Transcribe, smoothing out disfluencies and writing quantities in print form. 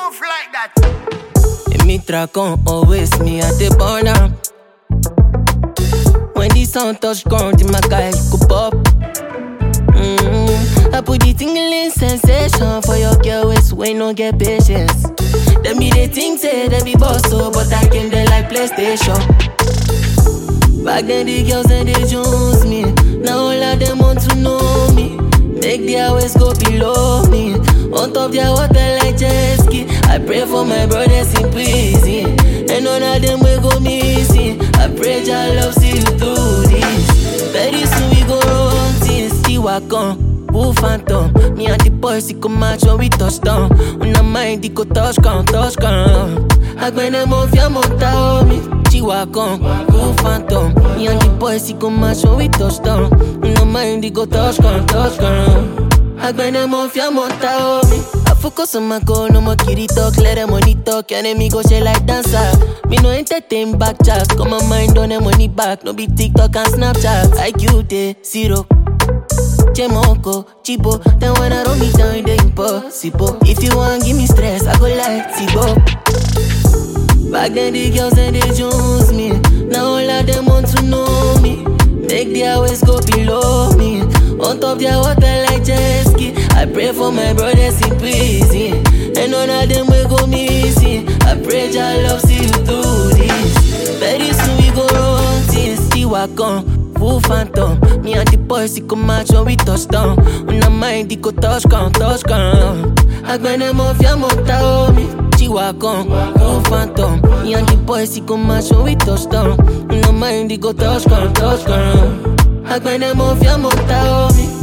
move like that. In me track on always me at the burner. When the sound touch ground in my car, it go pop. I put the tingling sensation for your girl waist when no get patience. Them be they think say they be boss so, but I came there like PlayStation. Back then the girls and they jones me. Now all of them want to know me. Make their waist go below me. On top their water like jet ski. I pray for my brothers in prison, and none of them will go missing. I pray your love see you through this. Very soon we go run things. See what come. Who phantom? Me and the boys, it come match when we touch down. On the mind, it go touch ground. I been them off your motor, me. Chihuahua, who phantom? Me and the boys, it come match when we touch down. On the mind, it go touch ground. I been them off your motor, me. I focus on my goal, no more kitty talk. Let them money talk, your enemy go share like dancer. Me no entertain back chat. Come my mind on the money back. No be TikTok and Snapchat. IQ day, zero. Chemoko, chibo, then when I roll me down, they impossible. If you want give me stress, I go like Tibo. Back then the girls and they jones me. Now all of them want to know me. Make their waist go below me. On top their water like jet ski. I pray for my brothers in prison, and none of them will go missing. I pray your love see you through this. Very soon we go run things. See what come. Who phantom? Me and the boys, it come match when we touch down. On the mind, it go touch ground. I been them off your motor, me. Chihuahua, who phantom? Me and the boys, it come match when we touch down. On the mind, it go touch ground. I been them off your motor, me.